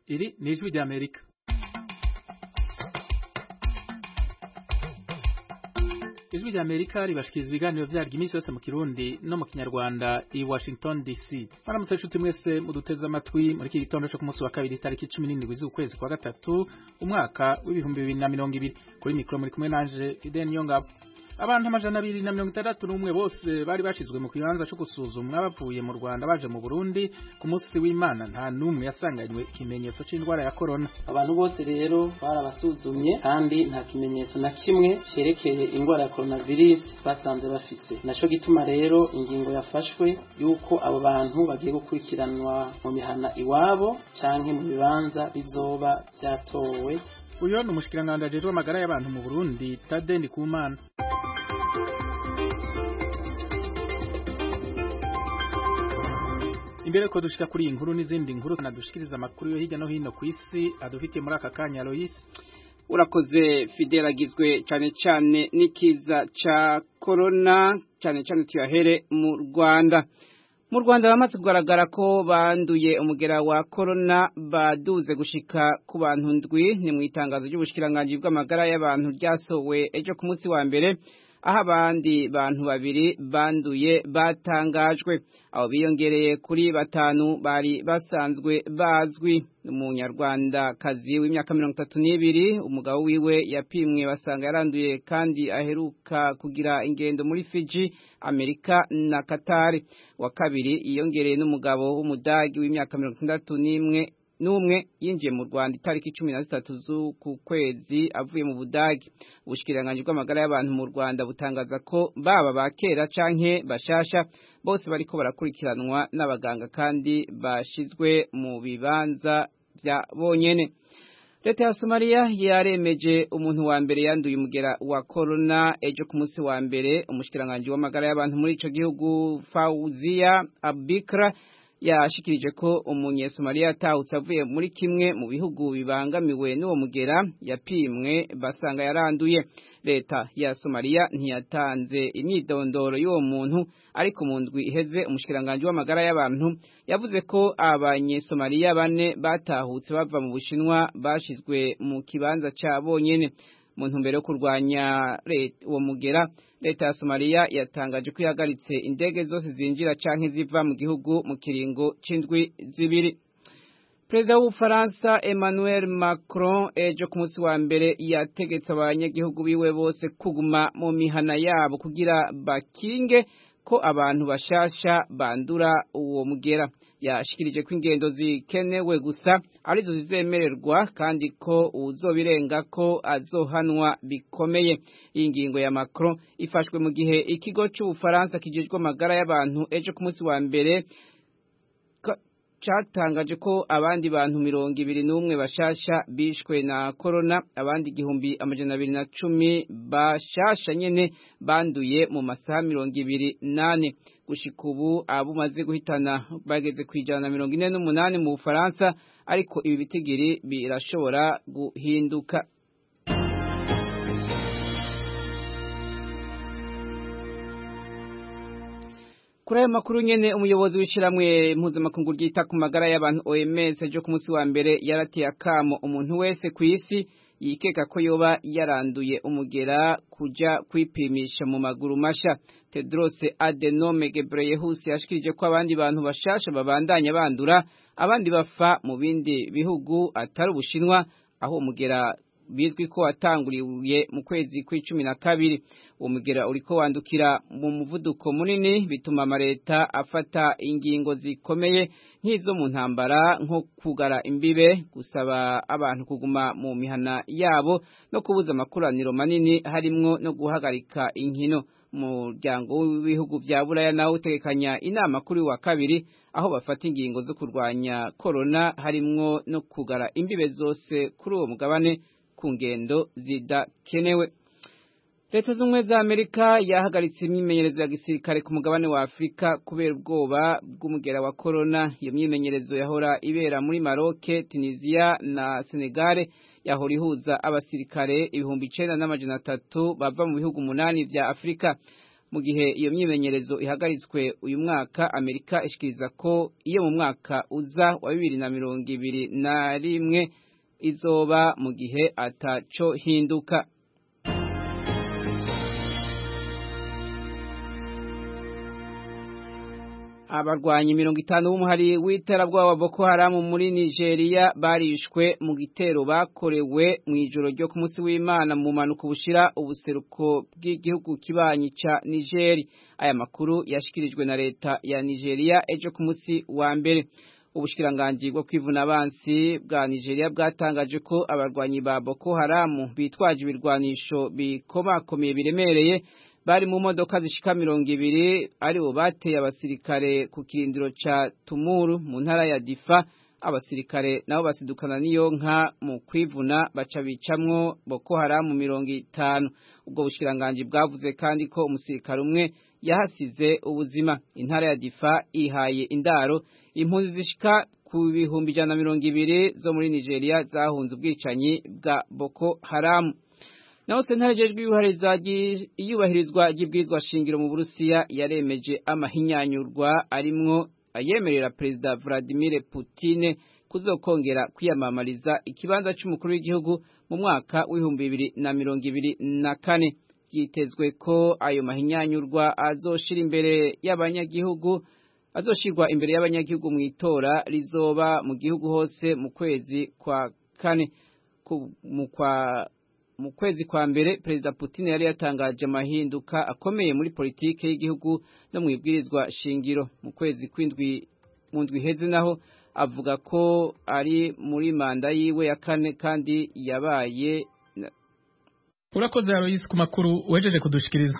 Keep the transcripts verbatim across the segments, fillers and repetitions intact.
Iri ni ijwi ry'Amerika. Ijwi ry'Amerika ribashikiriza ibiganiro vyaryo iminsi yose mu Kirundi no mu Kinyarwanda i Washington D C. Mwaramutse nshuti mwese muduteze amatwi muri iki gitondo cyo ku munsi wa kabiri tariki cumi n'indwi z'ukwezi kwa gatatu umwaka w'ibihumbi bibiri na mirongo ibiri. Kuri mikro muri kumwe nanje Fidel Nyongabo. Abantu amajana abiri na mirongo itandatu n'umwe bose bari bashizwe mu kibanza cyo gusuzumwa bavuye mu Rwanda baje mu Burundi ku munsi w'Imana, nta numwe yasanganywe ikimenyetso c'indwara ya corona. Abantu bose rero barabasuzumye kandi nta kimenyetso na kimwe cerekeye indwara ya coronavirus basanze bafite. Naco gituma rero ingingo yafashwe yuko abo bantu bagiye gukurikiranwa mu mihana iwabo canke mu bibanza bizoba byatowe. Uyo ni umushikiranganje ajejwe amagara y'abantu mu Burundi Tade Ndikumana. Imbere ko dushika kuri inkuru n'izindi nkuru nadushikiriza amakuru yo hirya no hino ku isi adufitiye muri aka kanya. Lois, urakoze Fidel. Agizwe cyane cyane n'ikiza ca corona, cyane cyane tuyahere mu Rwanda. Mu Rwanda bamaze kugaragara ko banduye umugera wa corona baduze gushika ku bantu ndwi. Ni mu itangazo ry'ubushikiranganje bw'amagara y'abantu ryasowe ejo ku munsi wa mbere, aho abandi bantu babiri banduye batangajwe. Abo biyongereye kuri batanu bari basanzwe bazwi. Umunyarwanda kazi w'imyaka mirongo itatu n'ibiri, umugabo wiwe yapimwe basanga yaranduye kandi aheruka kugira ingendo muri Fiji, Amerika na Qatar. Wa kabiri iyongereye n'umugabo w'umudagi w'imyaka mirongo itandatu n'imwe numwe yinjiye mu Rwanda itariki cumi na zitatu z'uku kwezi avuye mu Budagi. Ubushikiranganje bw'amagara y'abantu mu Rwanda butangaza ko baba bakera canke bashasha bose bariko barakurikiranwa n'abaganga kandi bashizwe mu bibanza vya bonyene. Leta ya Somalia yaremeje umuntu wa mbere yanduye umugera wa corona ejo ku munsi wa mbere. Umushikiranganje w'amagara y'abantu muri ico gihugu Fauzia Abikra yashikirije ko umunyesomalia yatahutse avuye muri kimwe mu bihugu bibangamiwe n'uwo mugera yapimwe basanga yaranduye. Leta ya Somalia ntiyatanze imyidondoro y'uwo muntu, ariko mu ndwi iheze umushikiranganje w'amagara y'abantu yavuze ko abanyesomalia bane batahutse bava mu Bushinwa bashizwe mu kibanza ca bonyene. Mu ntumbero yo kurwanya uwo mugera, leta ya Somalia yatangaje ko ihagaritse indege zose zinjira canke ziva mu gihugu mu kiringo c'indwi zibiri. Perezida w'Ufaransa Emmanuel Macron ejo ku munsi wa mbere yategetse abanyagihugu biwe bose kuguma mu mihana yabo kugira bakinge ko abantu bashasha bandura uwo mugera. Yashikirije ko ingendo zikenewe gusa arizo zizemererwa kandi ko uzobirenga ko azohanwa bikomeye. Iyi ngingo ya Macron ifashwe mu gihe ikigo c'Ubufaransa kijejwe amagara y'abantu ejo ku munsi wa mbere catangaje ko abandi bantu mirongo ibiri n'umwe bashasha bishwe na corona, abandi igihumbi amajana abiri na cumi bashasha nyene banduye mu masaha mirongo ibiri nane. Gushika ubu abo maze guhitana bageze kwijana na mirongo ine n'umunani mu Bufaransa, ariko ibi bitigiri birashobora guhinduka. Kuri ayo makuru nyene, umuyobozi w'ishiramwe mpuzamakungu ryita ku magara y'abantu O M S ejo ku munsi wa mbere yaratiye akamo umuntu wese ku isi yikeka ko yoba yaranduye umugera kuja kwipimisha mu maguru masha. Tedros Adhanom Ghebreyesus yashikirije ko abandi bantu bashasha babandanya bandura, abandi bafa mu bindi bihugu atari Ubushinwa, aho umugera bizwi ko watanguriye mu kwezi kw'icumi na kabiri. Umugera uriko wandukira mu muvuduko munini, bituma amareta afata ingingo zikomeye nk'izo mu ntambara, nko kugara imbibe, gusaba abantu kuguma mu mihana yabo no kubuza amakoraniro manini, harimwo no guhagarika inkino. Umuryango w'ibihugu vya Buraya nawo utegekanya inama kuri wa kabiri aho bafata ingingo zo kurwanya corona, harimwo no kugara imbibe zose kuri uwo mugabane ku ngendo zidakenewe. Leta z'Ubumwe za Amerika yahagaritse imyimenyerezo ya gisirikare ku mugabane wa Afrika kubera ubwoba bw'umugera wa corona. Iyo myimenyerezo yahora ibera muri Maroc, Tunisia na Senegal, yahora ihuza abasirikare ibihumbi icenda n'amajana atatu bava mu bihugu umunani vya Afrika. mu gihe iyo myimenyerezo ihagaritswe uyu mwaka Amerika ishikiriza ko iyo mu mwaka uza wa bibiri na mirongo ibiri na rimwe izoba mu gihe ataco hinduka. Abarwanyi mirongo itanu b'umuhari w'iterabwoba wa Boko Haram muri Nigeria barishwe mu gitero bakorewe mu ijoro ryo ku munsi w'Imana mu manuko bushira ubuseruko bw'igihugu kibanyi ca Niger. Aya makuru yashikirijwe na leta ya Nigeria ejo ku munsi wa mbere. Ubushikiranganji bwo kwivuna abansi bwa Nigeria bwatangaje ko abarwanyi ba Boko Haram bitwaje ibirwanisho bikomakomeye biremereye bari mu modoka zishika mirongo ibiri ari bo bateye abasirikare ku kirindiro ca Tumuru mu ntara ya Difa. Abasirikare nabo basidukana niyo nka mu kwivuna baca bicamwo Boko Haram mirongo itanu. Ubwo bushikiranganje bwavuze kandi ko umusirikare umwe yahasize ubuzima. Intara ya Difa ihaye indaro impunzi zishika ku bihumbi ijana na mirongo ibiri zo muri Nigeria zahunze ubwicanyi bwa Boko Haram. Naho sentare jejwe iyubahirizwa ry'ibwirizwa shingiro mu Burusiya yaremeje amahinyanyurwa arimwo ayemerera Perezida Vladimir Putin kuzokongera kwiyamamariza ikibanza c'umukuru w'igihugu mu mwaka w'ibihumbi bibiri na mirongo ibiri na kane. Yitezwe ko ayo mahinyanyurwa azoshira imbere y'abanyagihugu azoshirwa imbere y'abanyagihugu mu itora rizoba mu gihugu hose mu kwezi kwa kane. Mu kwa Mu kwezi kwa mbere Perezida Putin yari yatangaje amahinduka akomeye muri politike y'igihugu no mu ibwirizwa shingiro. Mu kwezi kwindwi mu ndwi heze naho avuga ko ari muri manda yiwe ya kane kandi yabaye. Urakoze Alois ku makuru wejeje kudushikiriza.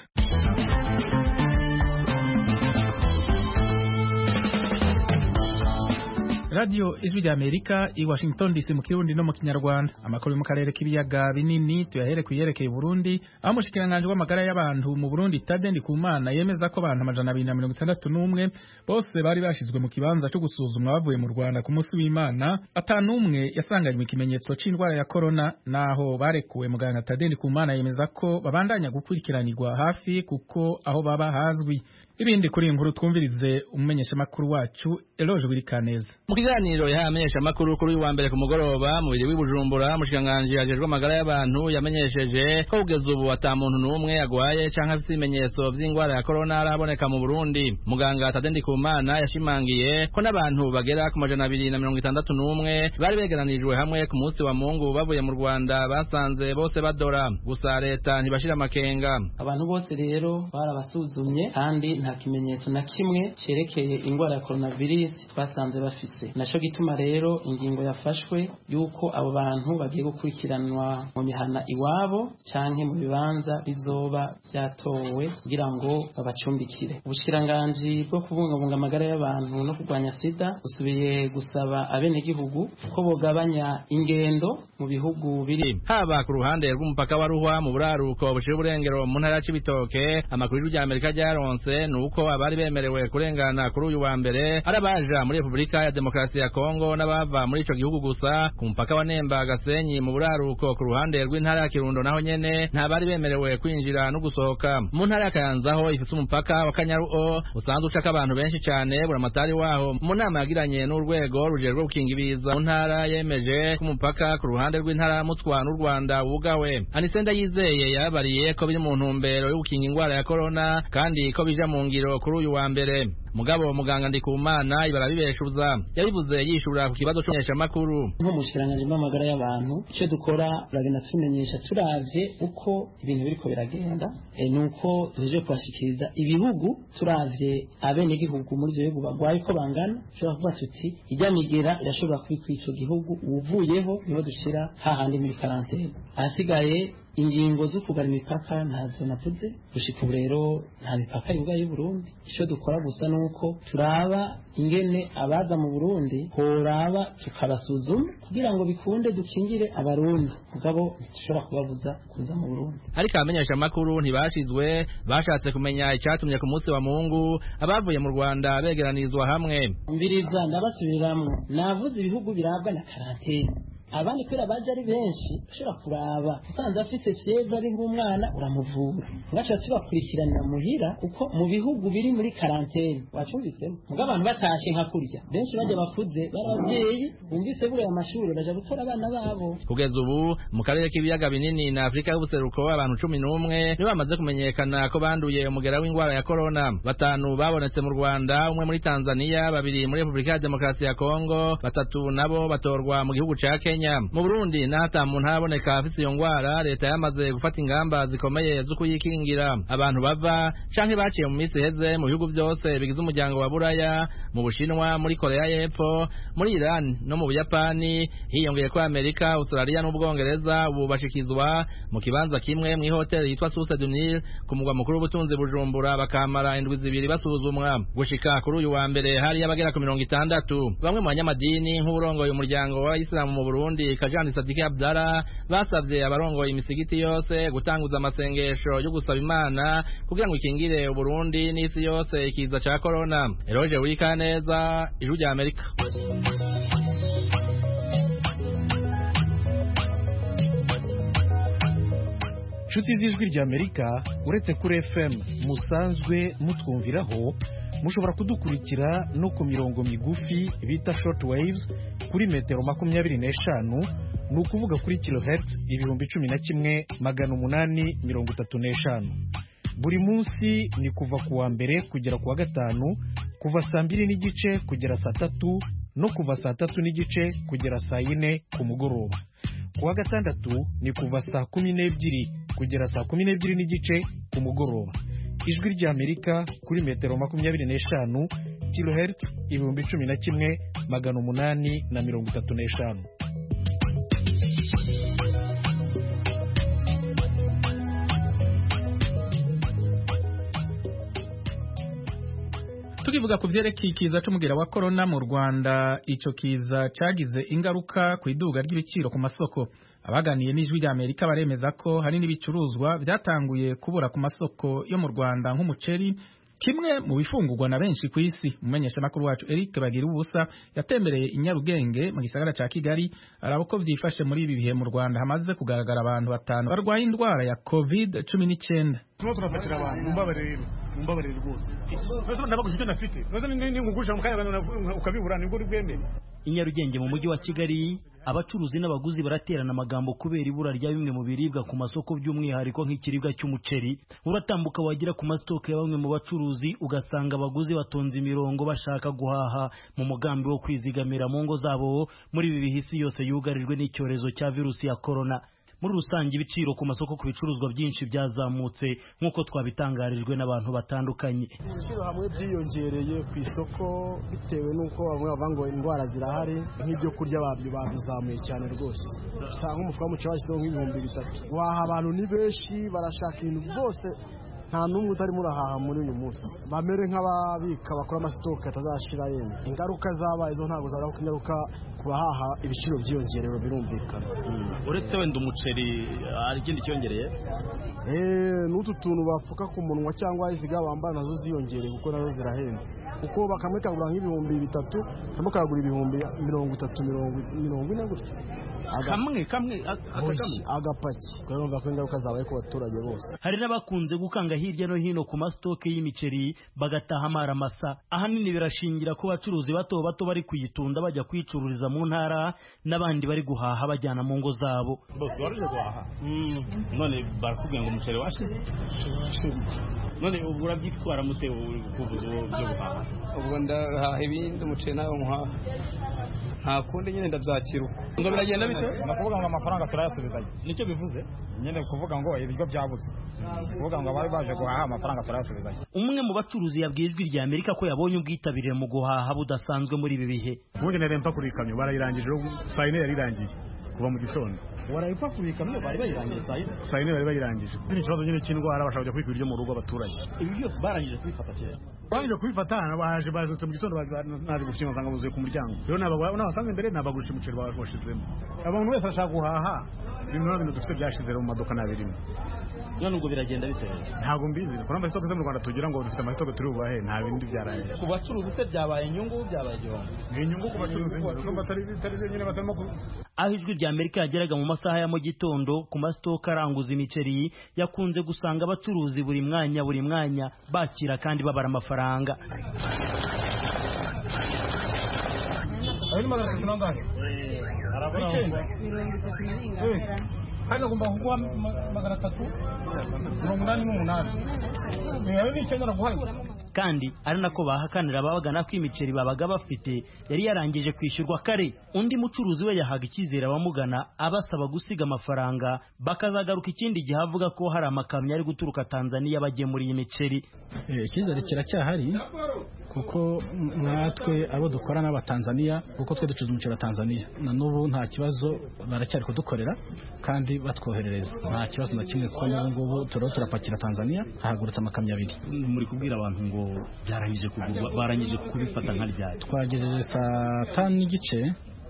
Radio Ijwi rya Amerika i Washington D C mu Kirundi no mu Kinyarwanda. Amakuru mu karere k'ibiyaga binini tuyahere kuyerekeye Burundi. Aho mushikiranganje w'amagara y'abantu mu Burundi Tade Ndikumana yemeza ko abantu amajana abiri na mirongo itandatu n'umwe bose bari bashizwe mu kibanza cyo gusuzumwa bavuye mu Rwanda ku munsi w'Imana. Atanu umwe yasanganywe ikimenyetso c'indwara ya corona naho barekuwe. Muganga Tade Ndikumana yemeza ko babandanya gukurikiranirwa hafi kuko aho baba hazwi. Ibindi kuri inkuru twumvirize umumenyesha makuru wacu Eloge Wirikaneza. Mu kiganiro yamenyesha makuru kuri wa mbere ku mugoroba mu biri w'Ibujumbura mushikanganje yajejwe amagara y'abantu yamenyesheje ko kugeza ubu atamuntu numwe yagwaye canke afite ibimenyetso vy'ingwara ya corona araboneka mu Burundi. Muganga Tade Ndikumana yashimangiye ko n'abantu bagera ku majana abiri na mirongo itandatu n'umwe bari begeranijwe hamwe ku munsi wa Mungu bavuye mu Rwanda basanze bose badora. Gusa leta ntibashira amakenga. Abantu bose rero barabasuzumye kandi nta kimenyetso na kimwe cerekeye ingwara ya coronavirus twasanze bafise. Naco gituma rero ingingo yafashwe yuko abo bantu bagiye gukurikiranwa mu mihana iwabo canke mu bibanza bizoba byatowe kugira ngo babacumbikire. Ubushikiranganje bwo kubungabunga amagara y'abantu no kurwanya sida usubiye gusaba abene gihugu ko bogabanya ingendo mu bihugu biri haba ku ruhande rw'umupaka wa Ruhwa mu buraruko bushira uburengero mu ntara y'Ibitoke. Amakuru y'u Amerika ryaronse nuko abari bemerewe kurengana kuri uyu wa mbere arabaja muri Republika ya Demokarasi ya Kongo n'abava muri ico gihugu gusa. Ku mpaka wa Nemba Gasenyi mu buraruko ku ruhande rw'intara ya Kirundo naho nyene nta bari bemerewe kwinjira no gusohoka. Mu ntara ya Kayanza ho ifite umupaka wa Kanyaruo usanzwe ucaka abantu benshi cyane. Buramatari waho mu nama yagiranye n'urwego rujerwe gukinga ibiza mu ntara yemeje ku mupaka ku ruhande rw'intara Mutwa n'u Rwanda wugawe. Anisenda yizeye yabariye ko biri mu ntumbero yo gukinga ingwara ya corona kandi ko bija mu ngiro kuri uyu wa mbere. Mugabo muganga Ndikumana ibara bibeshuza yabivuze yishura ku kibazo cy'onyesha makuru. Nko mushikiranganje bw'amagara y'abantu icyo dukora turagenda tumenyesha turavye uko ibintu biriko biragenda e nuko tuje kwashikiriza ibihugu turavye abene gihugu muri byo bihugu bagwaye ko bangana cyo kuvuga tuti ijya migera irashobora kwikwica igihugu uvuyeho niho dushira hahandi muri quarantaine. Asigaye ingingo zo kugara imipaka ntazo navuze gushika rero nta mipaka y'ubwa y'u Burundi. Icyo dukora gusa nuko turaba ingene abaza mu Burundi horaba tukabasuzuma kugira ngo bikunde dukingire abarundi mugabo dushobora kubabuza kuza mu Burundi. Ariko abamenyesha makuru ntibashizwe bashatse kumenya icyatumye ku munsi wa Mungu abavuye mu Rwanda begeranizwa hamwe. Mbiriza ndabasubiramwe navuze ibihugu birabwa na quarantaine abandi kubera baje ari benshi ushobora kuraba usanze afite fievre ari nk'umwana uramuvura ngaca tubakurikiranira muhira kuko mu bihugu biri muri karantene wacumvisemo muga abantu batashe nka kurya benshi baje bakuze barabyeyi bumvise bure amashuri baje gutora abana babo. Kugeza ubu mu karere k'ibiyaga binini na Afrika y'ubuseruko abantu cumi n'umwe nibo bamaze kumenyekana ko banduye umugera w'ingwara ya corona. Batanu babonetse mu Rwanda, umwe muri Tanzania, babiri muri Republika ya Demokarasi ya Kongo, batatu nabo batorwa mu gihugu ca Kenya. Mu Burundi na hata muntu haboneka afise iyo ngwara, leta yamaze gufata ingamba zikomeye zo kuyikingira. Abantu bava canke baciye mu misi heze mu bihugu byose bigize umuryango wa Buraya, mu Bushinwa, muri Korea y'Epfo, muri Iran no mu Buyapani, hiyongeye ko Amerika, Australia n'Ubwongereza ubu bashikizwa mu kibanza kimwe mu hoteli yitwa Source du Nil ku mugwa mukuru w'ubutunzi Bujumbura, bakamara indwi zibiri basuzumwa. Gushika kuri uyu wa mbere hari abagera ku mirongo itandatu. Bamwe mu banyamadini nk'uburongoye umuryango w'Abayisilamu mu Burundi Kajani Sadiki Abdallah basavye abarongoye imisigiti yose gutanguza amasengesho yo gusaba Imana kugira ngo ikingire Burundi n'isi yose ikiza ca corona. Eroje Wikaneza, Ijwi rya Amerika. Nshuti z'Ijwi rya Amerika, uretse kuri F M musanzwe mutwumviraho, mushobora kudukurikira no ku mirongo migufi bita short waves kuri metero makumyabiri n'eshanu, ni ukuvuga kuri kilohertz ibihumbi cumi na kimwe magana umunani mirongo itatu n'eshanu. Buri munsi ni kuva ku wa mbere kugera ku wa gatanu, kuva saa mbiri n'igice kugera saa tatu no kuva saa tatu n'igice kugera saa yine ku mugoroba. Ku wa gatandatu ni kuva saa kumi n'ebyiri kugera saa kumi n'ebyiri n'igice ku mugoroba. Ijwi rya Amerika kuri metero makumyabiri n'eshanu, kilohertz ibihumbi cumi na kimwe magana umunani na mirongo itatu n'eshanu. Tukivuga ku vyerekeye ikiza c'umugera wa corona mu Rwanda, ico kiza cagize ingaruka ku iduga ry'ibiciro ku masoko. Abaganiye n'Ijwi rya Amerika baremeza ko hari n'ibicuruzwa byatanguye kubura ku masoko yo mu Rwanda nk'umuceri, kimwe mu bifungurwa na benshi ku isi. Umumenyesha makuru wacu Eric Bagira ubusa yatembereye i Nyarugenge mu gisagara ca Kigali, araba ko vyifashe muri ibi bihe mu Rwanda hamaze kugaragara abantu batanu barwaye indwara ya covid cumi n'icyenda. Tuno turafatira abantu mbabarire mbabarire rwose. Nazo ndabagusha icyo nafite. Nazo ni ngugusha mukaya ukabibura ni nguri bwende. I Nyarugenge mu mujyi wa Kigali, abacuruzi n'abaguzi baraterana amagambo kubera ibura rya bimwe mu biribwa ku masoko, by'umwihariko nk'ikiribwa cy'umuceri. Uratambuka wagira ku masitoke ya bamwe mu bacuruzi ugasanga abaguzi batonze imirongo bashaka guhaha mu mugambi wo kwizigamira mu ngo zabo muri ibi bihisi yose yugarijwe n'icyorezo cya virusi ya corona. Muri rusange ibiciro ku masoko ku bicuruzwa byinshi byazamutse nk'uko twabitangarijwe n'abantu batandukanye. Ibiciro hamwe byiyongereye ku isoko bitewe n'uko bamwe bavuga ngo indwara zirahari, nk'ibyo kurya babyo babizamuye cyane rwose. Usanga umufuka w'umuceri washyizeho nk'ibihumbi bitatu. Guhaha abantu ni benshi, barashaka ibintu byose, nta n'umwe utarimo urahaha muri uyu munsi. Bamere nk'ababika bakora amasitoke atazashira yenda. Ingaruka zabaye zo ntabwo zabura ko ingaruka ku bahaha ibiciro byiyongerewe birumvikana. Uretse wenda umuceri hari ikindi cyongereye? Eh, n'utu tuntu bafuka ku munwa cyangwa iziga bambara nazo ziyongereye kuko nazo zirahenze. Kuko bakamwe kagura nk'ibihumbi bitatu, kamwe kagura ibihumbi mirongo itatu mirongo ine gutyo. Kamwe kamwe akakamwe agapaki. Urumva ko ingaruka zabaye ku baturage bose. Hari n'abakunze gukanga hirya no hino ku masitoke y'imiceri bagataha amara masa. Ahanini birashingira ko bacuruzi bato bato bari kuyitunda bajya kwicururiza mu ntara, n'abandi bari guhaha bajyana mu ngo zabo. Bose baruje guhaha. Mm. None barakubwiye ngo umuceri washize. None ubwo urabyitwara mute kuvuza byo guhaha? Ubwo ndahaha ibindi umuceri nawe muhaha. Nta kundi nyine ndabyakira. Ngo biragenda bite? Nakuvuga ngo amafaranga turayasubizanye. Nicyo bivuze? Nyine kuvuga ngo ibiryo byabuze. Kuvuga ngo abari baje guhaha amafaranga turayasubizanye. Umwe mu bacuruzi yabwiye Ijwi rya Amerika ko yabonye ubwitabire mu guhaha budasanzwe muri ibi bihe. Ubundi nerempa kuri ikamyo barayirangije, saa yine yarirangiye kuva mu gitondo. Warayipa kuri ikamyo bari bayirangije saa yine? Saa yine bari bayirangije. Ni ikibazo nyine cy'indwara, bashaka kujya kwikura ibyo mu rugo abaturage. Ibi byose barangije kubifata kera. Barangije kubifata, baje bazutse mu gitondo naje gushinga nsanga buzuye ku muryango. Rero nabagwa n'abasanze imbere nabagurisha umuceri bashizemo. Abantu wese ashaka guhaha ibintu bintu dufite byashize mu maduka nabirimo. none ubwo biragenda bite? Ntabwo mbizi ko n'amasitoke zo mu Rwanda tugira ngo dufite amasitoke turi bubahe nta bindi byaraye. Ku bacuruzi se byabaye inyungu byabaye igihombo? Ni inyungu ku bacuruzi ko batari bitari nyine batarimo. Aho ijwi rya Amerika yageraga mu masaha ya mu gitondo ku masitoke aranguza imiceri yakunze gusanga abacuruzi buri mwanya buri mwanya bakira kandi babara amafaranga. Ari magana atatu nangahe? Arabara mirongo itatu na rimwe. Hano gomba kugwa magana atatu mirongo inani n'umunani. Niyo bicengera guhaye. Kandi ari nako bahakanira ababagana ko imiceri babaga bafite yari yarangije kwishyurwa kare. Undi mucuruzi we yahaga icyizere abamugana abasaba gusiga amafaranga bakazagaruka ikindi gihe avuga ko hari amakamyo ari guturuka Tanzania bagemuriye imiceri. Icyizere kiracyahari kuko natwe abo dukora n'abatanzania kuko twe ducuruza umuceri wa Tanzania na n'ubu nta kibazo baracyari kudukorera kandi batwoherereza nta kibazo na kimwe kuko n'ubu ngubu turiho turapakira Tanzania hahagurutse amakamyo abiri. Muri kubwira abantu ngo byarangije kugurwa barangije kubifata nka ryari? Twagejeje saa tanu n'igice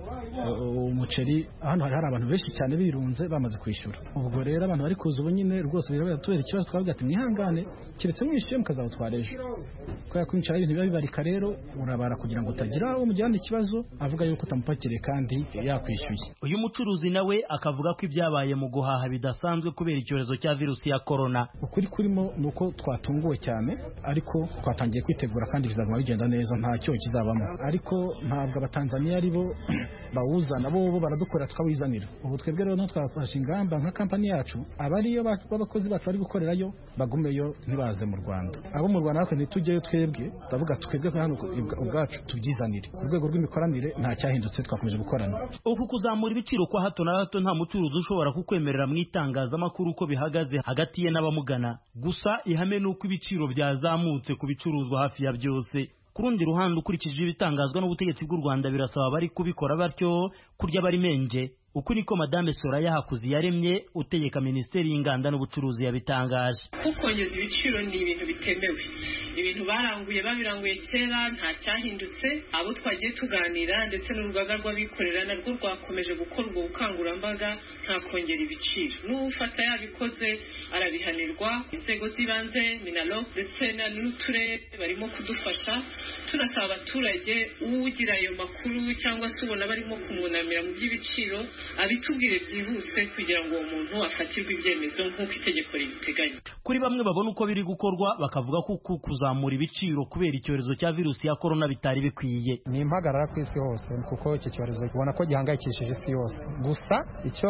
umuceri hano hari abantu benshi cyane birunze bamaze kwishyura. Ubwo rero abantu bari kuza ubu nyine rwose birabera tubera ikibazo twavuga ati mwihangane kiretse mwishyuye mukazawutwara ejo. Kubera ko imiceri ibintu biba bibarika rero urabara kugira ngo utagira umujyana ikibazo avuga yuko utamupakiriye kandi yakwishyuye. Uyu mucuruzi nawe akavuga ko ibyabaye mu guhaha bidasanzwe kubera icyorezo cya virusi ya corona. Ukuri kurimo nuko twatunguwe cyane ariko twatangiye kwitegura kandi bizaguma bigenda neza nta cyo kizabamo. Ariko ntabwo abatanzania ari bo bawuzana bo bo baradukorera twabizanira. Ubu twebwe rero no twafashe ingamba nka kampani yacu abariyo b'abakozi bacu bari gukorerayo bagumeyo ntibaze mu Rwanda. Abo mu Rwanda nakwe ntitujyeyo twebwe ndavuga twebwe ko hano ubwacu tubyizanire. Ku rwego rw'imikoranire nta cyahindutse twakomeje gukorana. Uku kuzamura ibiciro kwa hato na hato nta mucuruzi ushobora kukwemerera mu itangazamakuru uko bihagaze hagati ye n'abamugana. Gusa ihame nuko ibiciro byazamutse ku bicuruzwa hafi ya byose. Kurundi ruhande ukurikije ibitangazwa n'ubutegetsi bw'u Rwanda birasaba bari kubikora batyo kurya bari menje. Uko niko Madame Soraya Hakuzi yaremye utegeka Minisiteri y'Inganda n'Ubucuruzi yabitangaje. Kukongeza ibiciro ni ibintu bitemewe. Ibintu baranguye babiranguye kera nta cyahindutse. Abo twagiye tuganira ndetse n'urugaga rw'abikorera narwo rwakomeje gukora ubwo bukangurambaga nta kongera ibiciro. N'ufata yabikoze arabihanirwa. Inzego z'ibanze Minalo ndetse n'uturere barimo kudufasha. Turasaba abaturage ugira ayo makuru cyangwa se ubona barimo kumunamira mu by'ibiciro abitubwire byihuse kugira ngo uwo muntu afatirwe ibyemezo nk'uko itegeko ribiteganya. Kuri bamwe babona uko biri gukorwa bakavuga ko kuzamura ibiciro kubera icyorezo cya virusi ya corona bitari bikwiye. Ni impagarara ku isi hose kuko iki cyorezo ubona ko gihangayikishije isi yose. Gusa icyo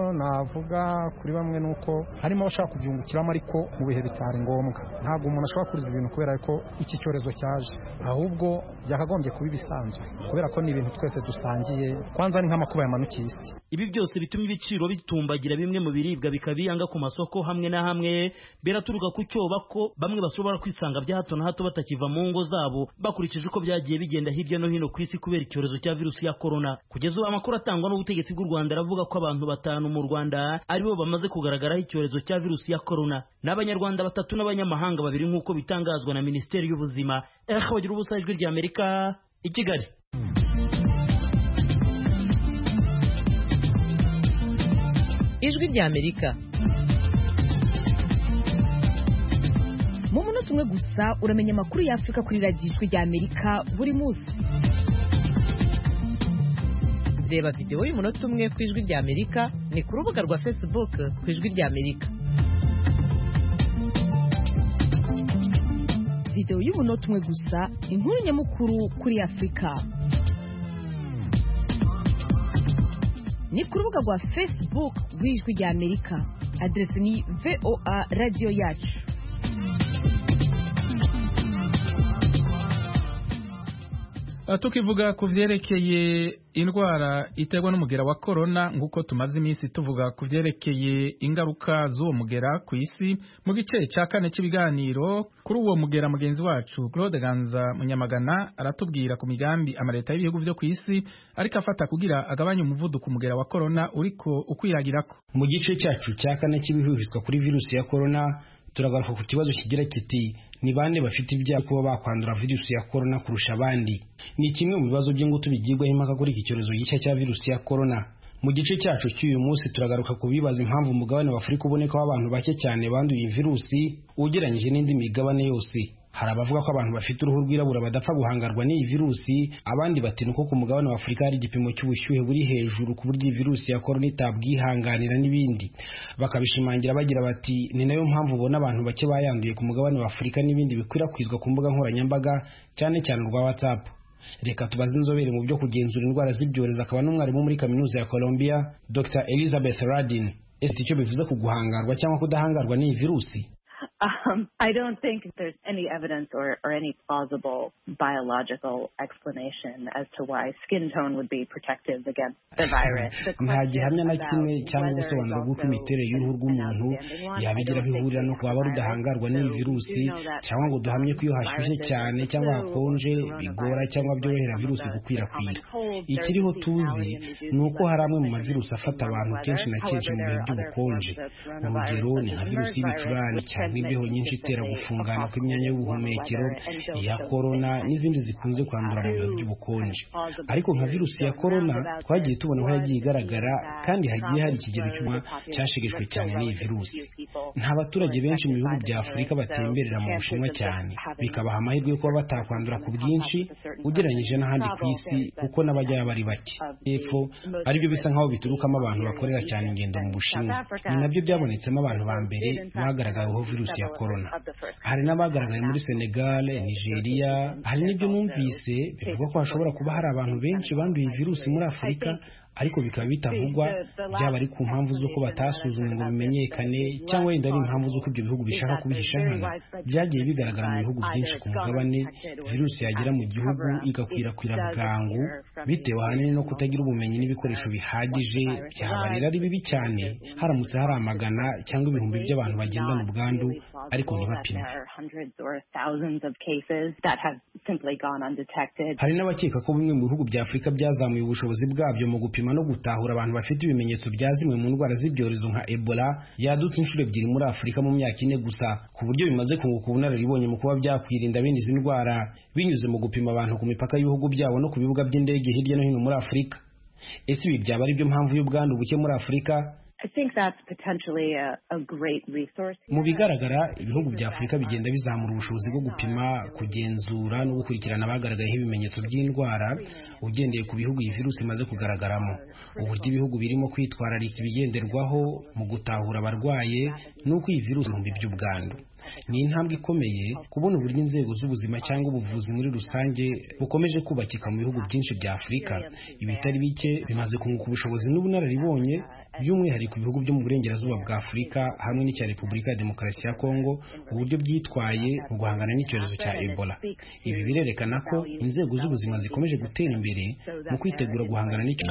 navuga kuri bamwe nuko harimo abashaka kubyungukiramo ariko mu bihe bitari ngombwa. Ntabwo umuntu ashobora kuriza ibintu kubera ko iki cyorezo cyaje, ahubwo byakagombye kuba ibisanzwe kubera ko ni ibintu twese dusangiye. Kwanza ni nk'amakuba yamanukiye isi. Ibi byose bituma ibiciro bitumbagira bimwe mu biribwa bikabiyanga ku masoko hamwe na hamwe biraturuka ku cyoba ko bamwe bashobora kwisanga bya hato na hato batakiva mu ngo zabo bakurikije uko byagiye bigenda hirya no hino ku isi kubera icyorezo cya virusi ya corona. Kugeza ubu amakuru atangwa n'ubutegetsi bw'u Rwanda aravuga ko abantu batanu mu Rwanda aribo bamaze kugaragaraho icyorezo cya virusi ya corona n'abanyarwanda batatu n'abanyamahanga babiri nk'uko bitangazwa na Minisiteri y'Ubuzima. Eh bagira ubusa ijwi rya Amerika i Kigali. Ijwi rya Amerika. Mu munota umwe gusa uramenya amakuru ya Afrika kuri radiyo Ijwi rya Amerika buri munsi. Reba video y'umunota umwe ku Ijwi rya Amerika ni ku rubuga rwa Facebook ku Ijwi rya Amerika. Video y'umunota umwe gusa inkuru nyamukuru kuri Afrika. Ni ku rubuga rwa Facebook rw'Ijwi rya Amerika. Adresi ni V O A Radio Yacu. Tukivuga ku vyerekeye indwara iterwa n'umugera wa corona nk'uko tumaze iminsi tuvuga ku vyerekeye ingaruka z'uwo mugera ku isi mu gice cya kane cy'ibiganiro kuri uwo mugera mugenzi wacu Claude Ganza Munyamagana aratubwira ku migambi amaleta y'ibihugu byo ku isi ariko afata kugira agabanya umuvuduko umugera wa corona uriko ukwiragirako. Mu gice cyacu cya kane cy'ibihurizwa kuri virusi ya corona turagaruka ku kibazo kigira kiti ni bande bafite ibyago kuba bakwandura virusi ya corona kurusha abandi. Ni kimwe mu bibazo by'ingutu bigirwaho impaka kuri iki cyorezo gishya cya virusi ya corona. mu gice cyacu cy'uyu munsi turagaruka ku bibaza impamvu umugabane wa Afurika ubonekaho abantu bake cyane banduye virusi ugereranyije n'indi migabane yose. Hari abavuga ko abantu bafite uruhu rwirabura badapfa guhangarwa n'iyi virusi, abandi bati nuko ku mugabane wa Afurika hari igipimo cy'ubushyuhe buri hejuru ku buryo iyi virusi ya corona itabwihanganira n'ibindi. Bakabishimangira bagira bati ni nayo mpamvu ubona abantu bake bayanduye ku mugabane wa Afurika n'ibindi bikwirakwizwa ku mbuga nkoranyambaga cyane cyane urwa WhatsApp. Reka tubaze inzobere mu byo kugenzura indwara z'ibyorezo akaba n'umwarimu muri kaminuza ya Columbia, Doctor Elizabeth Radin. Ese icyo bivuze ku guhangarwa cyangwa kudahangarwa n'iyi virusi? Um, I don't think there's any evidence or, or any plausible biological explanation as to why skin tone would be protective against the virus. Nta gihamya na kimwe cyangwa ubusobanuro bw'uko imiterere y'uruhu rw'umuntu yabigira bihurira no kuba rudahangarwa n'iyi virusi, cyangwa ngo duhamye ko iyo hashyushye cyane cyangwa hakonje bigora cyangwa byorohera virusi gukwirakwira. Ikiriho tuzi ni uko hari amwe mu mavirusi afata abantu kenshi na kenshi mu bihe by'ubukonje. Urugero ni nka virusi y'ibicurane cyane imbeho nyinshi itera gufungana kw'imyanya y'ubuhumekero, iya corona n'izindi zikunze kwandura mu bihe by'ubukonje. Ariko nka virusi ya corona twagiye tubona aho yagiye igaragara kandi hagiye hari ikigero cy'uma cyashegeshwe cyane n'iyi virusi. Nta baturage benshi mu bihugu bya Afurika batemberera mu Bushinwa cyane, bikabaha amahirwe yo kuba batakwandura ku bwinshi ugereranyije n'ahandi ku isi kuko n'abajyayo bari bake. Epfo aribyo bisa nk'aho biturukamo abantu bakorera cyane ingendo mu Bushinwa. Ni nabyo byabonetsemo abantu ba mbere bagaragayeho virusi ya corona. Hari n'abagaragaye muri Senegal, Nigeria. Hari n'ibyo numvise bivuga ko hashobora kuba hari abantu benshi banduye virusi muri Afurika, ariko bikaba bitavugwa, byaba ari ku mpamvu z'uko batasuzumwe ngo bimenyekane cyangwa wenda ari impamvu z'uko ibyo bihugu bishaka kubihisha nkana. Byagiye bigaragara mu bihugu byinshi ku mugabane virusi yagera mu gihugu igakwirakwira bwangu bitewe ahanini no kutagira ubumenyi n'ibikoresho bihagije. Byaba rero ari bibi cyane haramutse hari amagana cyangwa ibihumbi by'abantu bagendana ubwandu ariko ntibapime. Hari n'abakeka ko bimwe mu bihugu bya Afurika byazamuye ubushobozi bwabyo mu gupima no gutahura abantu bafite ibimenyetso bya zimwe mu ndwara z'ibyorezo nka Ebola yadutse inshuro ebyiri muri Afurika mu myaka ine gusa, ku buryo bimaze kunguka ubunararibonye mu kuba byakwirinda bene izi ndwara binyuze mu gupima abantu ku mipaka y'ibihugu byabo no ku bibuga by'indege hirya no hino muri Afurika. Ese ibi byaba ari byo mpamvu y'ubwandu buke muri Afurika? I think that's potentially a, a great resource. Mu bigaragara ibihugu bya Afurika bigenda bizamura ubushobozi bwo gupima, kugenzura no gukurikirana abagaragayeho ibimenyetso by'indwara ugendeye ku bihugu iyi virusi imaze kugaragaramo. Uburyo ibihugu birimo kwitwararika ibigenderwaho mu gutahura abarwaye n'uko iyi virusi ihumbi by'ubwandu. Ni intambwe ikomeye kubona uburyo inzego z'ubuzima cyangwa ubuvuzi muri rusange bukomeje kubakika mu bihugu byinshi bya Afurika. Ibitari bike bimaze kunguka ubushobozi n'ubunararibonye, by'umwihariko ibihugu byo mu burengerazuba bwa Afurika hamwe n'icya Repubulika ya Demokarasi ya Kongo, uburyo byitwaye mu guhangana n'icyorezo cya Ebola. Ibi birerekana ko inzego z'ubuzima zikomeje gutera imbere mu kwitegura guhangana n'icyo.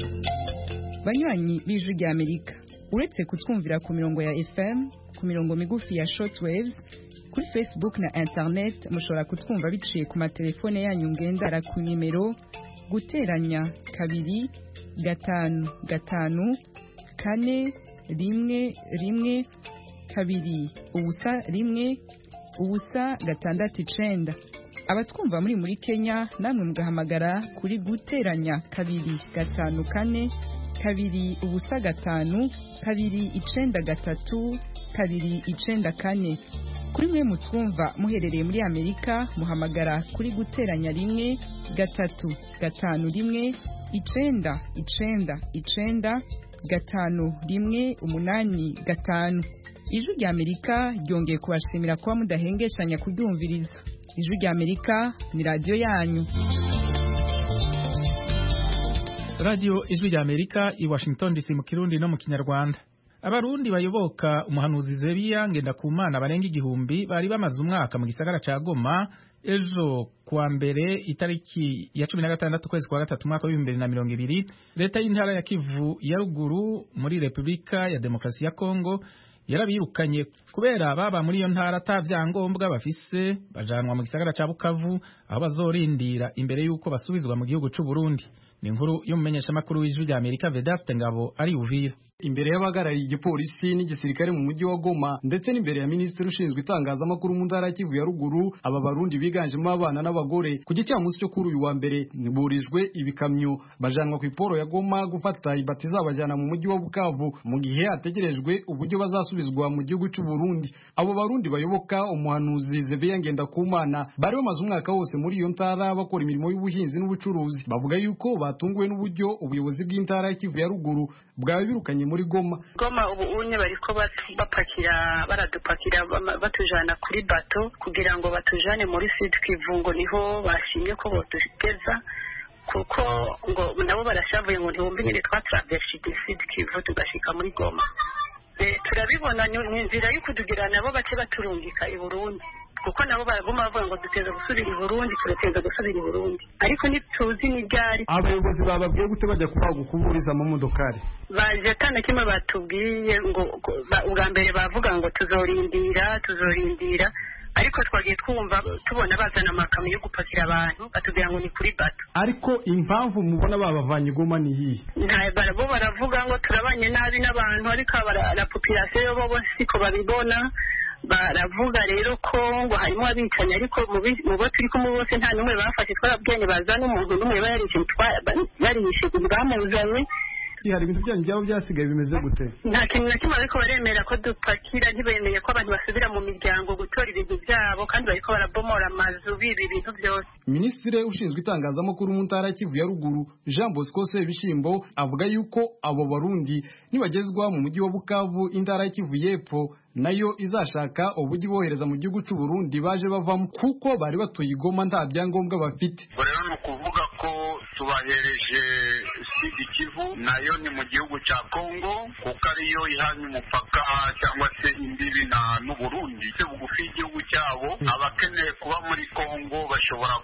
Banywanyi b'Ijwi rya Amerika, uretse kutwumvira ku mirongo ya F M, ku mirongo migufi ya shortwaves, kuri Facebook na internet mushobora kutwumva biciye ku matelefone yanyu ngendera ku nimero guteranya kabiri gatanu gatanu kane rimwe rimwe kabiri ubusa rimwe ubusa gatandatu icenda. Abatwumva muri muri Kenya namwe mugahamagara kuri guteranya kabiri gatanu kane kabiri ubusa gatanu kabiri icenda gatatu kabiri icenda kane. Kuri mwe mutwumva muherereye muri Amerika muhamagara kuri guteranya rimwe gatatu gatanu rimwe icenda icenda icenda gatanu rimwe umunani gatanu. Ijwi rya Amerika ryongeye kubashimira kuba mudahengeshanya kuryumviriza. Ijwi rya Amerika ni radio yanyu. Radio Ijwi rya Amerika i Washington D C mu Kirundi no mu Kinyarwanda. Abarundi bayoboka umuhanuzi Zebiya Ngendakumana barenga igihumbi bari bamaze umwaka mu gisagara ca Goma. Ejo kuwa mbere itariki ya cumi na gatandatu kwezi kwa gatatu mwaka wa bibiri na mirongo ibiri, leta y'intara ya Kivu ya ruguru muri Repubulika ya Demokarasi ya Kongo yarabirukanye kubera baba muri iyo ntara atavyangombwa bafise, bajanwa mu gisagara ca Bukavu aho bazorindira imbere yuko basubizwa mu gihugu c'u Burundi. ni inkuru y'umumenyeshamakuru w'ijwi rya Amerika Vedaste Ngabo ari Uvira. Imbere y'abagarariye igipolisi n'igisirikare mu mujyi wa Goma ndetse n'imbere ya minisitiri ushinzwe itangazamakuru mu ntara ya Kivu ya ruguru, aba barundi biganjemo abana n'abagore ku gicamunsi cyo kuri uyu wa mbere burijwe ibikamyo bajanwa ku iporo ya Goma gufata ibati zabajana mu mujyi wa Bukavu mu gihe hategerejwe uburyo bazasubizwa mu gihugu cy'u Burundi. Abo barundi bayoboka umuhanuzi Zebeya Ngendakumana bari bamaze umwaka wose muri iyo ntara bakora imirimo y'ubuhinzi n'ubucuruzi. Bavuga yuko batunguwe n'uburyo ubuyobozi bw'intara ya Kivu ya ruguru bwawe birukanye muri Goma. Goma ubu unye bariko bapakira baradupakira batujana kuri bato kugira ngo batujane muri Sud Kivu, ngo niho bashimye ko bodugeza kuko ngo nabo barashavuye ngo ntibumve nyine twatraverse Sud Kivu tugashika muri Goma. E, turabibona ni inzira y'ukudugira nabo bace baturungika i Burundi kuko nabo baraguma bavuga ngo duteze gusubira i Burundi turateze gusubira i Burundi ariko ntituzi ni ryari. Abayobozi bababwiye gute bajya kubaga kuburiza mu modokari? Baje atana kimwe batubwiye ngo ubwa mbere bavuga ngo tuzorindira tuzorindira ariko twagiye twumva tubona bazana amakamyo yo gupakira abantu batubwira ngo ni kuri bato. Ariko impamvu mubona babavanye Goma ni iyi? Nta barabo baravuga ngo turabanye nabi n'abantu ariko la population bo siko babibona. Baravuga rero ko ngo harimo abicanye ariko mu bo turi kumwe bose nta numwe bafashe twarabwene bazana umuntu numwe bayarishe barishe ubwamuzanye. Hari ibintu byanyu byabo byasigaye bimeze gute? Nta kintu na kimwe ariko baremera ko dupakira, ntibemeye ko abantu basubira mu miryango gutora ibintu byabo kandi bariko barabomora amazu bibi ibintu byose. Minisitiri ushinzwe itangazamakuru mu ntara ya Kivu ya ruguru Jean Bosco Sebishimbo avuga yuko abo barundi nibagezwa mu mujyi wa Bukavu intara ya Kivu y'epfo nayo izashaka uburyo bohereza mu gihugu cy'u Burundi baje bavamo kuko bari batuye Goma nta byangombwa bafite. Rero no kuvuga ko tubahereje Sud Kivu nayo ni mu gihugu cya Kongo kuko ariyo ihanye umupaka cyangwa se imbibi na n'u Burundi cyo bugufi igihugu cyabo. Abakeneye kuba muri Kongo bashobora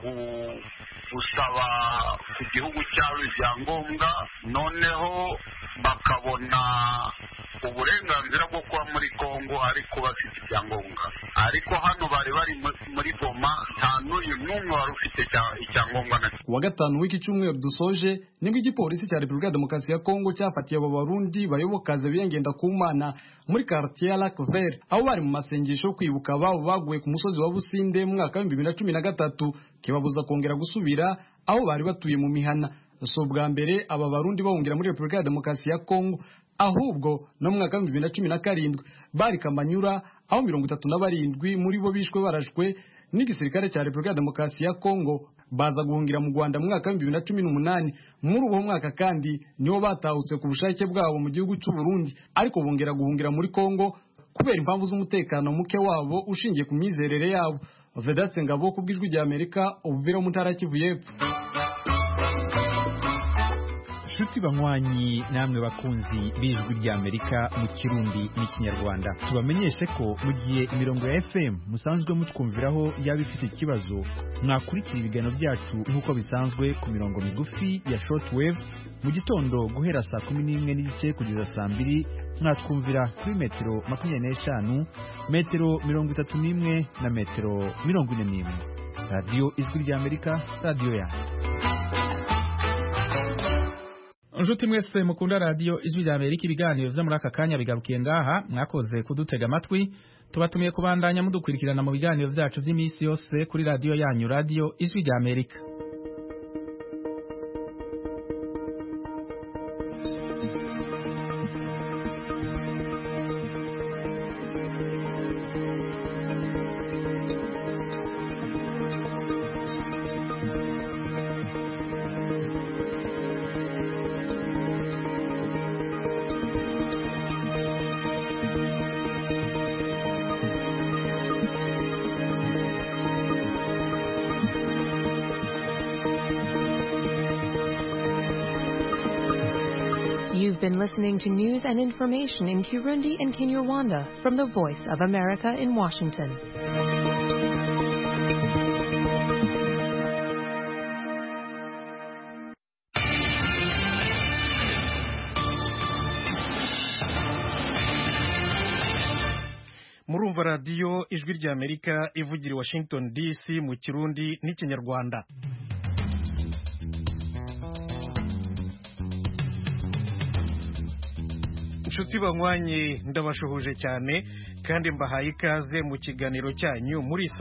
gusaba ku gihugu cyabo ibyangombwa noneho bakabona uburenganzira bwo kuba muri Kongo ariko bafite ibyangombwa. Ariko hano bari bari muri Goma nta n'uyu n'umwe wari ufite icyangombwa na wa gatanu w'iki cyumweru dusoje nibwo igipolisi cya Repubulika ya Demokarasi ya Kongo cyafatiye abo barundi bayoboka Zebeya Ngendakumana muri quartier ya Lac Vert aho bari mu masengesho kwibuka ababo baguye ku musozi wa Businde mu mwaka wa bibiri na cumi na gatatu kibabuza kongera gusubira aho bari batuye mu mihana. So bwa mbere aba barundi bahungira muri Repubulika ya Demokarasi ya Kongo ahubwo no mu mwaka wa bibiri na cumi na karindwi bari Kamanyura aho mirongo itatu na barindwi muri bo bishwe barashwe n'igisirikare cya Repubulika ya Demokarasi ya Kongo baza guhungira mu Rwanda mu mwaka wa bibiri na cumi n'umunani. Muri uwo mwaka kandi niho batahutse ku bushake bwabo mu gihugu cy'u Burundi ariko bongera guhungira muri Kongo kubera impamvu z'umutekano muke wabo ushingiye ku myizerere yabo. Vedaste Ngabo ku bw'ijwi rya Amerika Uvira mu ntara ya Kivu y'epfo. Shuti banywanyi namwe bakunzi b'ijwi rya Amerika mu Kirundi n'ikinyarwanda tubamenyeshe ko mu gihe imirongo ya F M musanzwe mutwumviraho yaba ifite ikibazo mwakurikira ibiganiro byacu nk'uko bisanzwe ku mirongo migufi ya shortwave mu gitondo guhera saa kumi n'imwe n'igice kugeza saa mbiri mwatwumvira kuri metero makumyabiri n'eshanu metero mirongo itatu n'imwe na metero mirongo ine n'imwe. Radio Ijwi rya Amerika, radio ya Njuti mwese mukunda radio Ijwi rya Amerika, ibiganiro vya muri aka kanya bigarukiye ngaha. Mwakoze kudutega amatwi, tubatumiye kubandanya mudukurikirana mu biganiro vyacu vy'imisi yose kuri radio yanyu, Radio Ijwi rya Amerika. You've been listening to news and information in Kirundi and Kinyarwanda from the Voice of America in Washington. Murumva radio Ijwi rya Amerika ivugira i Washington D C mu Kirundi n'ikinyarwanda. inshuti banywanye ndabashuhuje cyane kandi mbahaye ikaze mu kiganiro cyanyu muri